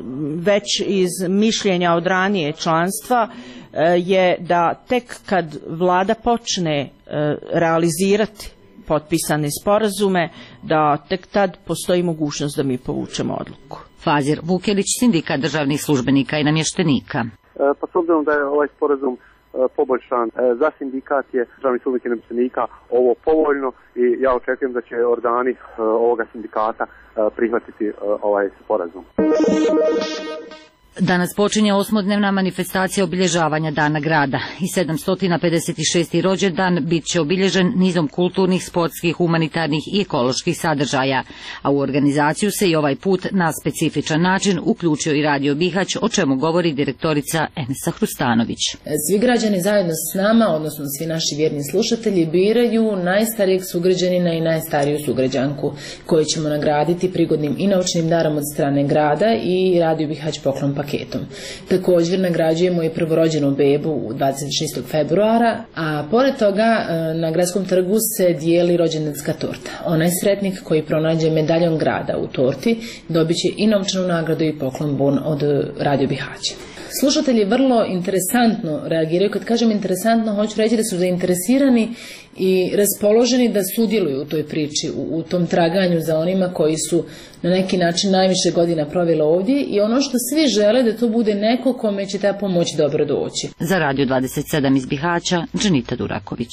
već iz mišljenja od ranije članstva e, je da tek kad vlada počne e, realizirati potpisane sporazume, da tek tad postoji mogućnost da mi povučemo odluku. Fazir Vukelić, sindikat državnih službenika i namještenika. Pa s obzirom da je ovaj sporazum poboljšan za sindikat je državnih službenika i namještenika ovo povoljno i ja očekujem da će organi ovoga sindikata prihvatiti ovaj sporazum. Danas počinje osmodnevna manifestacija obilježavanja Dana grada i sedamsto pedeset šesti. rođendan bit će obilježen nizom kulturnih, sportskih, humanitarnih i ekoloških sadržaja, a u organizaciju se i ovaj put na specifičan način uključio i Radio Bihać, o čemu govori direktorica Enesa Hrustanović. Svi građani zajedno s nama, odnosno svi naši vjerni slušatelji, biraju najstarijeg sugrađanina i najstariju sugrađanku, koju ćemo nagraditi prigodnim i naučnim darom od strane grada i Radio Bihać poklon paketom. Također nagrađujemo i prvorođenu bebu dvadeset šestog februara, a pored toga na gradskom trgu se dijeli rođendanska torta. Onaj sretnik koji pronađe medaljon grada u torti dobit će i novčanu nagradu i poklon bon od Radio Bihaća. slušatelji vrlo interesantno reagiraju. Kad kažem interesantno, hoću reći da su zainteresirani i raspoloženi da sudjeluju u toj priči, u, u tom traganju za onima koji su na neki način najviše godina proveli ovdje i ono što svi žele da to bude neko kome će ta pomoć dobro doći. Za Radio dvadeset sedam iz Bihaća, Dženita Duraković.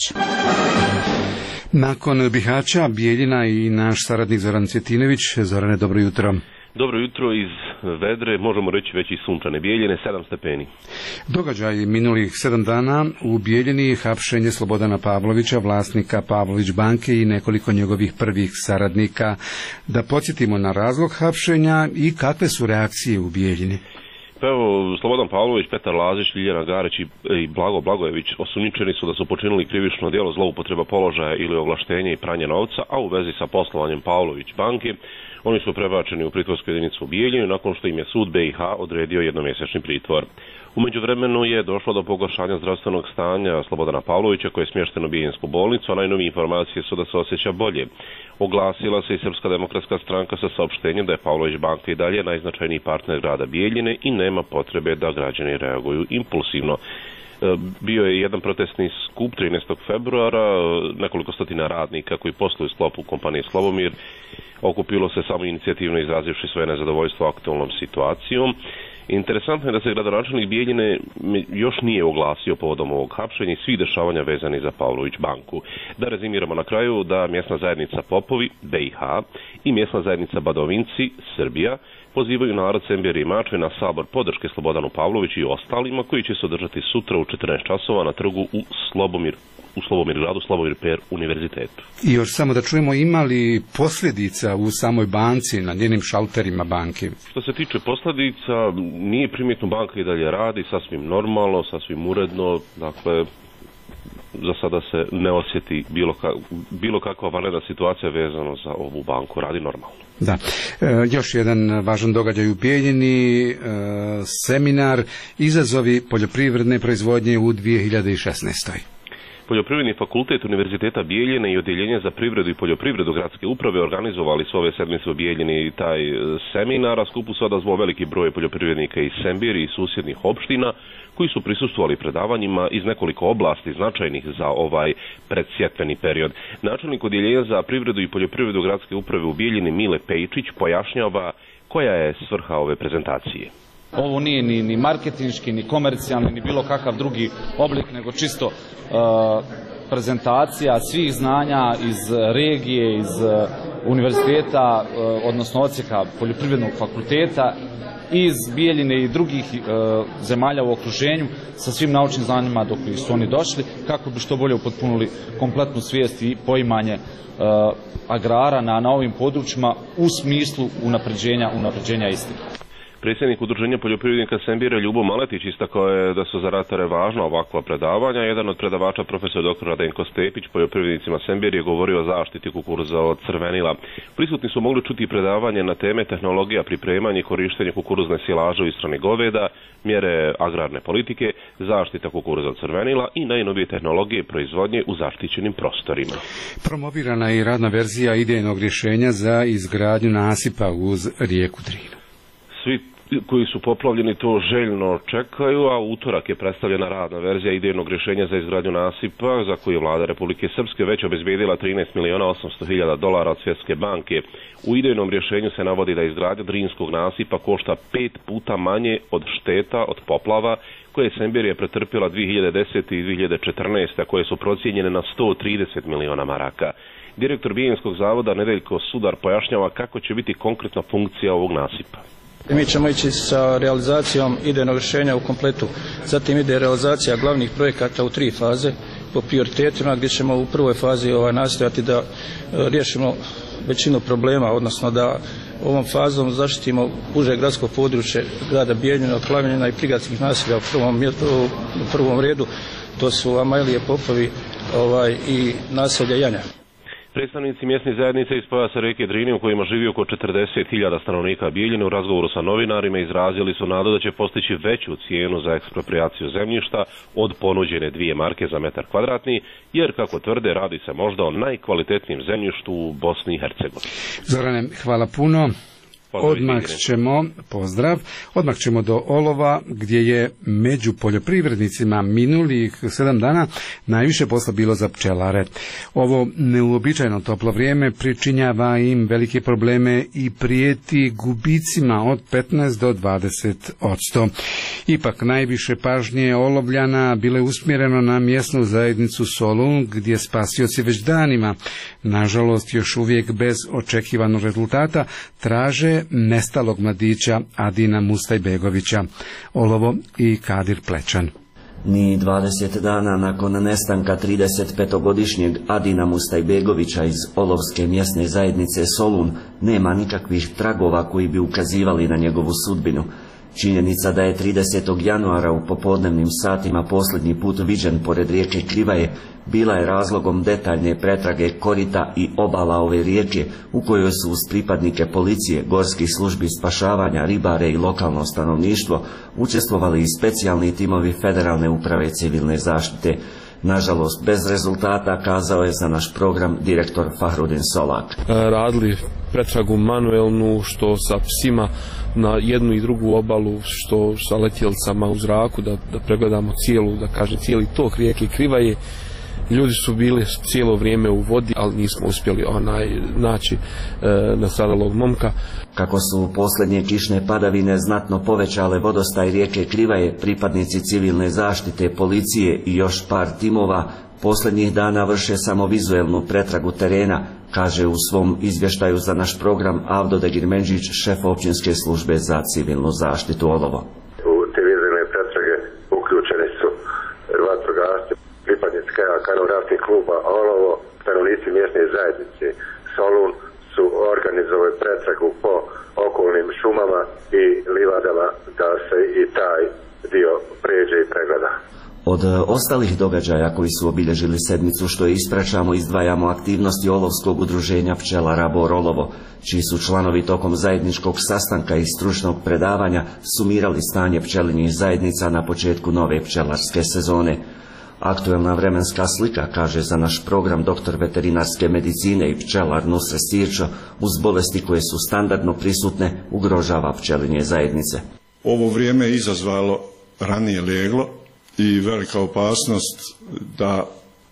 Nakon Bihaća, Bijeljina i naš saradnik Zoran Cvjetinović. Zorane, dobro jutro. Dobro jutro iz vedre, možemo reći već i sunčane Bijeljine, sedam stepeni. Događaj minulih sedam dana u Bijeljini, hapšenje Slobodana Pavlovića, vlasnika Pavlović banke i nekoliko njegovih prvih saradnika. Da podsjetimo na razlog hapšenja i kakve su reakcije u Bijeljini. Pa evo, Slobodan Pavlović, Petar Lazić, Ljiljana Garić i Blago Blagojević osumnjičeni su da su počinili krivično djelo zloupotreba položaja ili ovlaštenja i pranje novca, a u vezi sa poslovanjem Pavlović banke. Oni su prebačeni u pritvorsku jedinicu u Bijeljinu nakon što im je sud B i H odredio jednomjesečni pritvor. U međuvremenu je došlo do pogoršanja zdravstvenog stanja Slobodana Pavlovića koji je smješten u Bijeljnsku bolnicu, a najnovije informacije su da se osjeća bolje. Oglasila se i Srpska demokratska stranka sa saopštenjem da je Pavlović banka i dalje najznačajniji partner grada Bijeljine i nema potrebe da građani reaguju impulsivno. Bio je jedan protestni skup trinaestog februara, nekoliko stotina radnika koji posluju u sklopu kompanije Slobomir okupilo se samo inicijativno izrazivši svoje nezadovoljstvo aktualnom situacijom. Interesantno je da se gradonačelnik Bijeljine još nije oglasio povodom ovog hapšenja i svih dešavanja vezani za Pavlović banku. Da rezimiramo na kraju da mjesna zajednica Popovi, B i H, i mjesna zajednica Badovinci, Srbija, pozivaju narod Sembir i Mačve na sabor podrške Slobodanu Pavloviću i ostalima koji će se održati sutra u četrnaest časova na trgu u Slobomir, u Slobomir gradu, Slobomir Per univerzitetu. I još samo da čujemo, ima li posljedica u samoj banci, na njenim šalterima banke? Što se tiče posljedica, nije primjetno, banka i dalje radi, sasvim normalno, sasvim uredno, dakle, za sada se ne osjeti bilo, ka, bilo kakva vanredna situacija vezano za ovu banku, radi normalno. Da. E, još jedan važan događaj u Bijeljini, e, seminar Izazovi poljoprivredne proizvodnje u dvije hiljade šesnaestoj. Poljoprivredni fakultet Univerziteta Bijeljine i Odjeljenje za privredu i poljoprivredu gradske uprave organizovali su ove sedmice u Bijeljini i taj seminar, a skupu se odazvao veliki broj poljoprivrednika iz Sembiri i susjednih opština koji su prisustvovali predavanjima iz nekoliko oblasti značajnih za ovaj predsjetveni period. Načelnik Odjeljenja za privredu i poljoprivredu gradske uprave u Bijeljini Mile Pejčić pojašnjava koja je svrha ove prezentacije. Ovo nije ni, ni marketinški, ni komercijalni, ni bilo kakav drugi oblik, nego čisto uh, prezentacija svih znanja iz regije, iz uh, univerziteta, uh, odnosno odsjeka poljoprivrednog fakulteta, iz Bijeljine i drugih uh, zemalja u okruženju sa svim naučnim znanjima do kojih su oni došli, kako bi što bolje upotpunili kompletnu svijest i poimanje uh, agrara na, na ovim područjima u smislu unapređenja, unapređenja istine. Predsjednik Udruženja poljoprivrednika Sembire Ljubo Maletić istakao je da su za ratare važna ovakva predavanja. Jedan od predavača, profesor doktor Radenko Stepić, poljoprivrednicima Sembire, je govorio o zaštiti kukuruza od crvenila. Prisutni su mogli čuti predavanje na teme tehnologija pripremanja i korištenje kukuruzne silaže u ishrani goveda, mjere agrarne politike, zaštita kukuruza od crvenila i najnovije tehnologije proizvodnje u zaštićenim prostorima. Promovirana je i radna verzija idejnog rješenja za izgradnju nasipa uz rijeku Drinu. Svi koji su poplavljeni to željno čekaju, a u utorak je predstavljena radna verzija idejnog rješenja za izgradnju nasipa, za koju je vlada Republike Srpske već obezbijedila trinaest miliona osamsto hiljada dolara od Svjetske banke. U idejnom rješenju se navodi da izgradnja Drinskog nasipa košta pet puta manje od šteta od poplava koje je Sembirija pretrpjela dvije hiljade desete i dvije hiljade četrnaeste, a koje su procijenjene na sto trideset miliona maraka. Direktor Bijeljinskog zavoda Nedeljko Sudar pojašnjava kako će biti konkretna funkcija ovog nasipa. Mi ćemo ići sa realizacijom idejnog rješenja u kompletu. Zatim ide realizacija glavnih projekata u tri faze po prioritetima, gdje ćemo u prvoj fazi ovaj, nastojati da riješimo većinu problema, odnosno da ovom fazom zaštitimo uže gradsko područje grada Bijeljine od plavljenja i prigradskih naselja u prvom, u prvom redu. To su Amajlije, Popovi ovaj, i naselja Janja. Predstavnici mjesnih zajednica iz pojasa rijeke Drine u kojima živi oko četrdeset hiljada stanovnika Bijeljine u razgovoru sa novinarima izrazili su nadu da će postići veću cijenu za ekspropriaciju zemljišta od ponuđene dvije marke za metar kvadratni, jer kako tvrde radi se možda o najkvalitetnijem zemljištu u Bosni i Hercegovini. Zorane, hvala puno. odmah ćemo, pozdrav, odmah ćemo do olova gdje je među poljoprivrednicima minulih sedam dana najviše posla bilo za pčelare. Ovo neuobičajeno toplo vrijeme pričinjava im velike probleme i prijeti gubicima od petnaest do dvadeset odsto. Ipak najviše pažnje olovljana bilo je usmjereno na mjesnu zajednicu Solun gdje spasioci već danima, nažalost još uvijek bez očekivanog rezultata, traže nestalog mladića Adina Mustajbegovića. Olovo i Kadir Plečan. Ni dvadeset dana nakon nestanka tridesetpetogodišnjeg Adina Mustajbegovića iz olovske mjesne zajednice Solun nema nikakvih tragova koji bi ukazivali na njegovu sudbinu. Činjenica da je tridesetog januara u popodnevnim satima posljednji put viđen pored rijeke Krivaje bila je razlogom detaljne pretrage korita i obala ove rijeke u kojoj su uz pripadnike policije, gorskih službi spašavanja, ribare i lokalno stanovništvo učestvovali i specijalni timovi Federalne uprave civilne zaštite. Nažalost, bez rezultata, kazao je za naš program direktor Fahrudin Solak. Radili pretragu manuelnu, što sa psima na jednu i drugu obalu, što sa letjelicama u zraku, da, da pregledamo cijelu, da kaže cijeli tok rijeke Krivaje. Ljudi su bili cijelo vrijeme u vodi, ali nismo uspjeli onaj naći e, nastradalog momka. Kako su posljednje kišne padavine znatno povećale vodostaj rijeke Krivaje, pripadnici civilne zaštite, policije i još par timova posljednjih dana vrše samo vizuelnu pretragu terena, kaže u svom izvještaju za naš program Avdo Degirmenđić, šef općinske službe za civilnu zaštitu Olovo. U te vizuelne pretrage uključeni su vatrogasci, pripadnici Kanal rafting kluba Olovo, stanovnici mjesne zajednice Solun su organizovali pretragu po okolnim šumama i livadama da se i taj dio pređe i pregleda. Od ostalih događaja koji su obilježili sedmicu što je ispraćamo, izdvajamo aktivnosti Olovskog udruženja pčelara Bor Olovo, čiji su članovi tokom zajedničkog sastanka i stručnog predavanja sumirali stanje pčelinjih zajednica na početku nove pčelarske sezone. Aktuelna vremenska slika, kaže za naš program doktor veterinarske medicine i pčelar Nusre Stirčo, uz bolesti koje su standardno prisutne, ugrožava pčelinje zajednice. Ovo vrijeme je izazvalo ranije leglo i velika opasnost da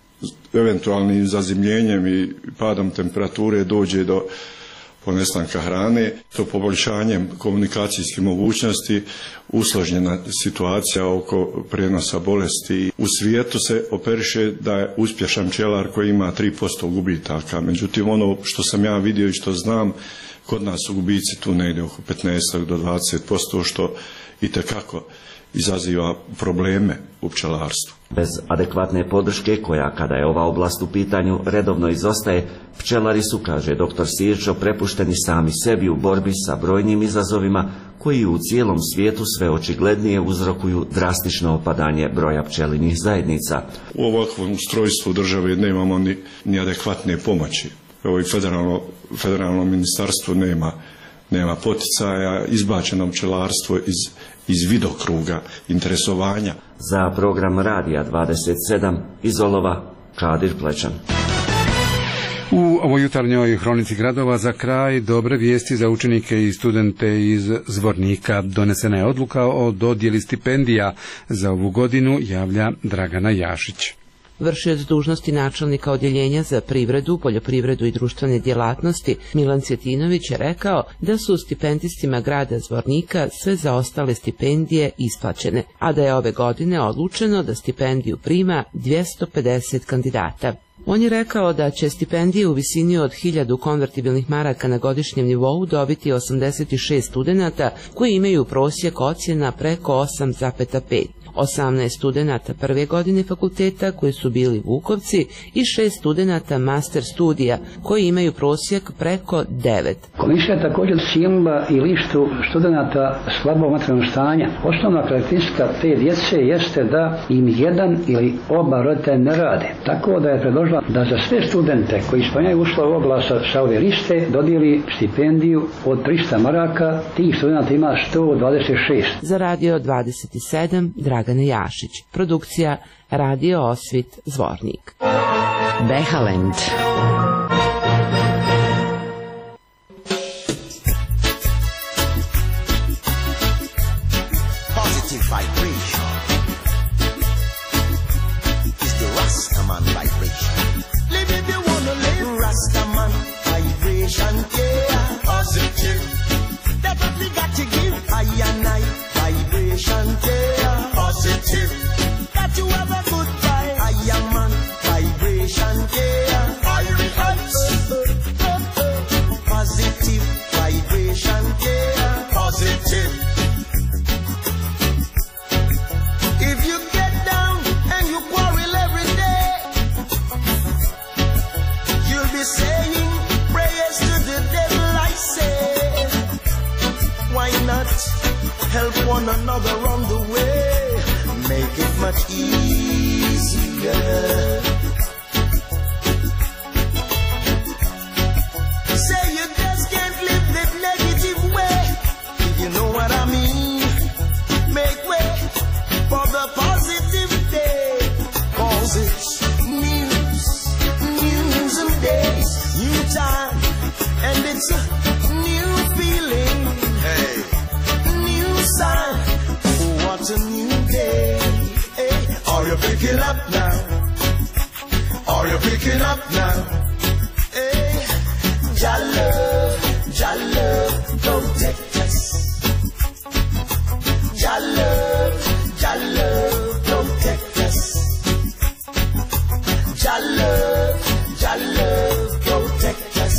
eventualnim zazimljenjem i padom temperature dođe do ponestanka hrane. To poboljšanjem komunikacijskih mogućnosti usložnjena situacija oko prijenosa bolesti. U svijetu se operiše da je uspješan pčelar koji ima tri posto gubitaka. Međutim, ono što sam ja vidio i što znam, kod nas su gubici tu negdje oko petnaest do dvadeset posto, što itekako izaziva probleme u pčelarstvu. Bez adekvatne podrške, koja kada je ova oblast u pitanju redovno izostaje, pčelari su, kaže doktor Sirčo, prepušteni sami sebi u borbi sa brojnim izazovima koji u cijelom svijetu sve očiglednije uzrokuju drastično opadanje broja pčelinjih zajednica. U ovakvom ustrojstvu države nemamo ni, ni adekvatne pomoći. Evo i federalno, federalno ministarstvo nema, nema poticaja, izbačeno pčelarstvo iz iz vidokruga interesovanja. Za program Radija dvadeset sedam iz Olova, Kadir Plečan. U ovoj jutarnjoj hronici gradova za kraj dobre vijesti za učenike i studente iz Zvornika. Donesena je odluka o dodjeli stipendija za ovu godinu, javlja Dragana Jašić. Vršioc dužnosti načelnika odjeljenja za privredu, poljoprivredu i društvene djelatnosti Milan Cjetinović je rekao da su stipendistima grada Zvornika sve zaostale stipendije isplaćene, a da je ove godine odlučeno da stipendiju prima dvjesto pedeset kandidata. On je rekao da će stipendije u visini od hiljadu konvertibilnih maraka na godišnjem nivou dobiti osamdeset šest studenata koji imaju prosjek ocjena preko osam zarez pet. osamnaest studenata prve godine fakulteta koji su bili Vukovci i šest studenata master studija koji imaju prosjek preko devet. Komisija je također ocijenila i listu studenata slabog materijalnog stanja. Osnovna karakteristika te djece jeste da im jedan ili oba roditelja ne rade. Tako da je predložila da za sve studente koji ispunjavaju uslove oglasa sa ove liste dodijeli stipendiju od trista maraka. Tih studenata ima sto dvadeset šest. Za Radio dvadeset sedam Dragana Jašić. Produkcija Radio Osvit Zvornik. Behalend. another on the way. Make it much easier. Say you just can't live that negative way. You know what I mean? Make way for the positive day. Cause it's news, news and days. New time, and it's a new feeling. Hey, new sign. What a new day. Hey, are you picking up now? Are you picking up now? Hey, Jah love, Jah love, protect us. Jah love, Jah love, protect us. Jah love, Jah love, protect us.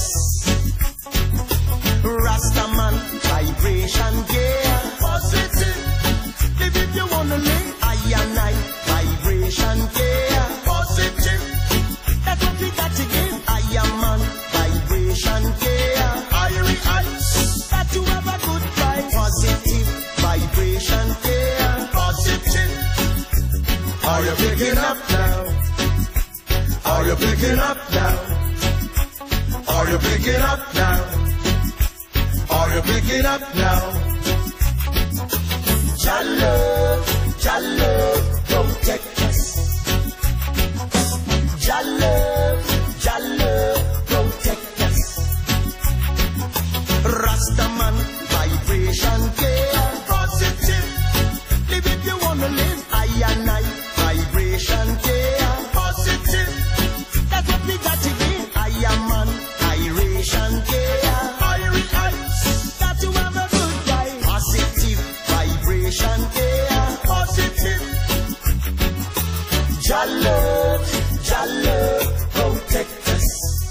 Rastaman, vibration, yeah, positive. Live if you wanna live, I and I, vibration, yeah, positive. That's what we got to give, I am man, vibration, yeah. I realize that you have a good vibe, positive, vibration, yeah, positive. Are you picking up now? Are you picking up now? Are you picking up now? Are you picking up now? Jah love, Jah love, protect us. Jah love, Jah love, protect us. Rastaman, vibration, yeah, positive. Live if you wanna live, I and I, vibration, yeah, positive. That's what we got to give, I am man, vibration, yeah. I realize that you have a good vibe, positive, vibration, yeah, positive. Jah love, Jah love, protect us.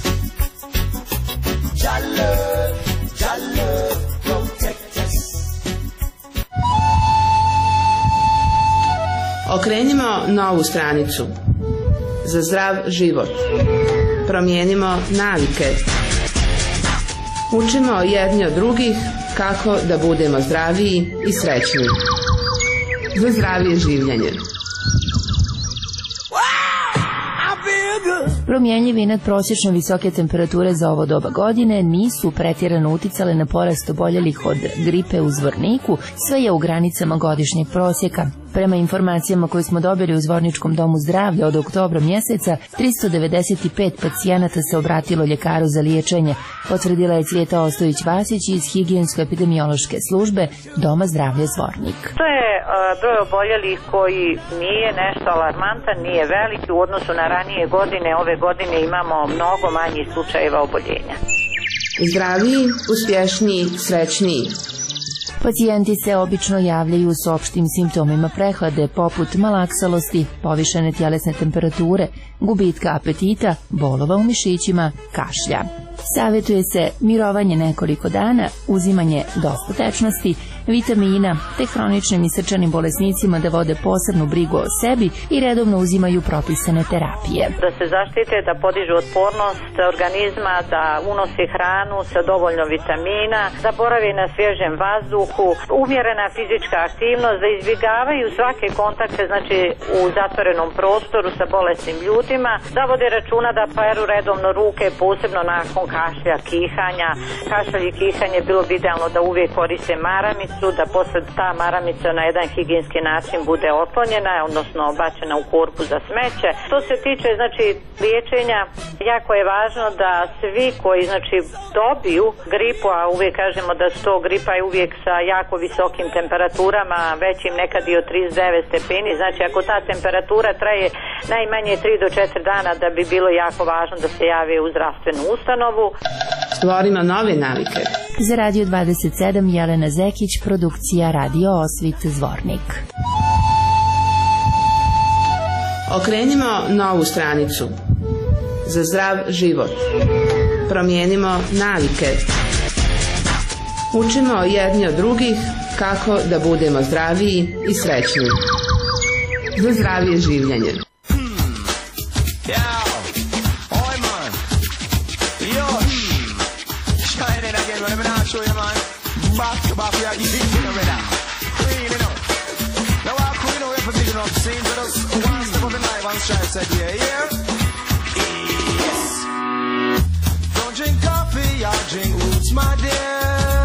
Jah love, Jah love, protect us. Okrenimo novu stranicu. Za zdrav život. Promijenimo navike. Učimo jedni od drugih kako da budemo zdraviji i srećniji. Za zdravije življenje. Promjenjive i nadprosječno visoke temperature za ovo doba godine nisu pretjerano uticale na porast oboljelih od gripe u Zvorniku, sve je u granicama godišnjeg prosjeka. Prema informacijama koje smo dobili u Zvorničkom domu zdravlja od oktobra mjeseca, tristo devedeset pet pacijenata se obratilo ljekaru za liječenje, potvrdila je Cvjeta Ostojić-Vasić iz Higijensko-epidemiološke službe Doma zdravlja Zvornik. To je uh, broj oboljelih koji nije nešto alarmantan, nije veliki u odnosu na ranije godine. Ove godine imamo mnogo manjih slučajeva oboljenja. Zdraviji, uspješniji, srećniji. Pacijenti se obično javljaju s opštim simptomima prehlade poput malaksalosti, povišene tjelesne temperature, gubitka apetita, bolova u mišićima, kašlja. Savjetuje se mirovanje nekoliko dana, uzimanje dosta tečnosti, vitamina, te hroničnim i srčanim bolesnicima da vode posebnu brigu o sebi i redovno uzimaju propisane terapije. Da se zaštite, da podižu otpornost organizma, da unose hranu sa dovoljno vitamina, da borave na svježem vazduhu, umjerena fizička aktivnost, da izbjegavaju svake kontakte, znači u zatvorenom prostoru sa bolesnim ljudima, da vode računa da peru redovno ruke, posebno nakon kašlja, kihanja. Kašalj i kihanje bilo bi idealno da uvijek koriste maramicu, da posle ta maramica na jedan higijenski način bude otklonjena, odnosno bačena u korpu za smeće. Što se tiče znači liječenja, jako je važno da svi koji znači dobiju gripu, a uvijek kažemo da su to gripa je uvijek sa jako visokim temperaturama, većim nekad i od trideset devet stepeni, znači ako ta temperatura traje najmanje tri do četiri dana, da bi bilo jako važno da se jave u zdravstvenu ustanovu. Stvorimo nove navike. Za Radio dvadeset sedam Jelena Zekić, produkcija Radio Osvit Zvornik. Okrenimo novu stranicu. Za zdrav život. Promijenimo navike. Učimo jedni od drugih kako da budemo zdraviji i srećniji. Za zdravije življenje. Show you, man. Back to back, we are getting it right now. Really, no. up scenes with us. Who wants to put in live on stripe said yeah, yeah. Yes. Don't drink coffee, I drink roots, my dear.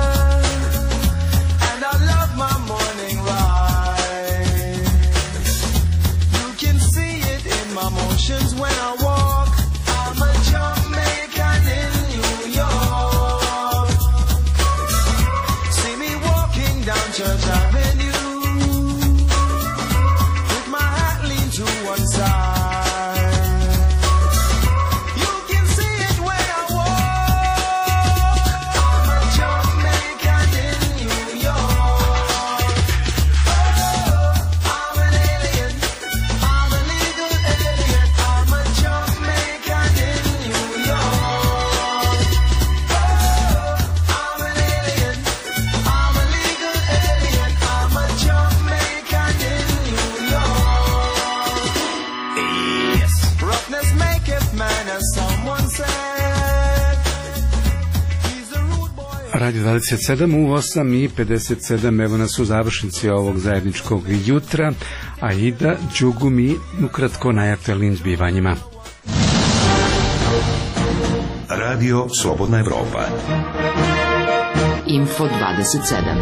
And I love my morning ride. You can see it in my motions when I walk. I'm a Jamaican in New York. See me walking down Church Avenue with my hat leaned to one side. You can see it when I walk. I'm a Jamaican in New York. Oh, I'm an alien. I'm a legal alien. I'm a Jamaican in New York. Oh, I'm an alien. I'm a legal alien. I'm a Jamaican in New York. Yes. Roughness maketh man, as someone said. He's a rude boy. Radio dvadeset sedam u osam i pedeset sedam, evo nas u završnici ovog zajedničkog jutra, a Ida Đugumi ukratko najaktuelnijim zbivanjima. Radio Slobodna Evropa. Info dvadeset sedam.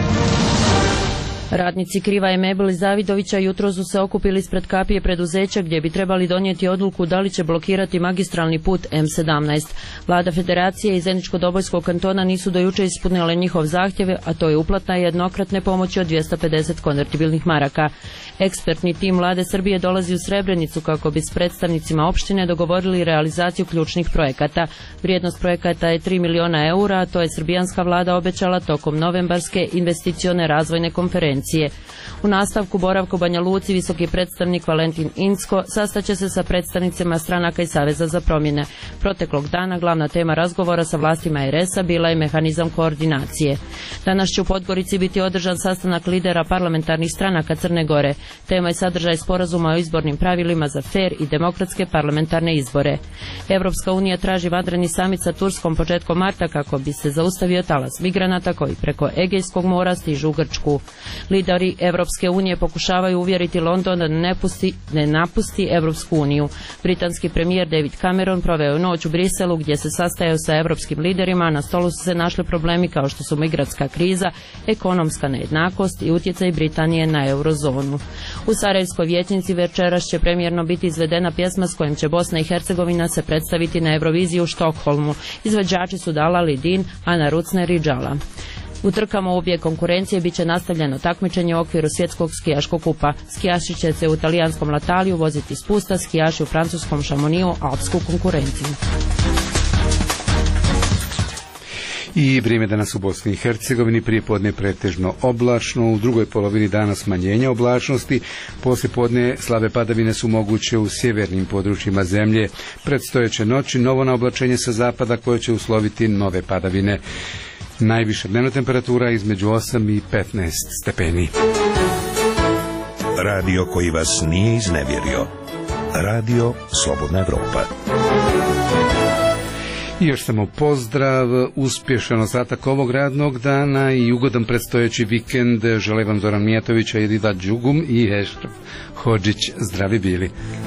Radnici Kriva i Mebel iz Zavidovića jutro su se okupili ispred kapije preduzeća gdje bi trebali donijeti odluku da li će blokirati magistralni put M sedamnaest. Vlada Federacije i Zeničko-Dobojskog kantona nisu do juče ispunile njihov zahtjeve, a to je uplatna jednokratne pomoći od dvjesto pedeset konvertibilnih maraka. Ekspertni tim Vlade Srbije dolazi u Srebrenicu kako bi s predstavnicima opštine dogovorili realizaciju ključnih projekata. Vrijednost projekata je tri miliona eura, a to je srbijanska vlada obećala tokom novembarske investicione razvojne konferencije. U nastavku boravka u Banja Luci visoki predstavnik Valentin Incko sastaće se sa predstavnicima stranaka i Saveza za promjene. Proteklog dana glavna tema razgovora sa vlastima R S-a bila je mehanizam koordinacije. Danas će u Podgorici biti održan sastanak lidera parlamentarnih stranaka Crne Gore. Tema je sadržaj sporazuma o izbornim pravilima za fer i demokratske parlamentarne izbore. Evropska unija traži vanredni samit sa Turskom početkom marta kako bi se zaustavio talas migranata koji preko Egejskog mora stižu u Grčku. Lideri Evropske unije pokušavaju uvjeriti London da ne, pusti, ne napusti Evropsku uniju. Britanski premijer David Cameron proveo je noć u Briselu gdje se sastajao sa evropskim liderima, a na stolu su se našli problemi kao što su migrantska kriza, ekonomska nejednakost i utjecaj Britanije na eurozonu. U Sarajevskoj vijećnici večeras će premijerno biti izvedena pjesma s kojim će Bosna i Hercegovina se predstaviti na Euroviziji u Štokholmu. Izvođači su Dala Lidin, Ana Rucner i Džala. U trkama obje konkurencije bit će nastavljeno takmičenje u okviru svjetskog skijaškog kupa. Skijaši će se u talijanskom Lataliju voziti spusta, skijaši u francuskom Šamoniju alpsku konkurenciju. I vrijeme danas u Bosni i Hercegovini, prije podne pretežno oblačno, u drugoj polovini dana smanjenja oblačnosti, poslije podne slabe padavine su moguće u sjevernim područjima zemlje. Predstojeće noći novo naoblačenje sa zapada koje će usloviti nove padavine. Najviša dnevna temperatura između osam i petnaest stepeni. Radio koji vas nije iznevjerio. Radio Slobodna Evropa. I još samo pozdrav, uspješan ostatak ovog radnog dana i ugodan predstojeći vikend. Žele vam Zoran Mijatović, Edita Đugum i Ešref Hodžić. Zdravi bili.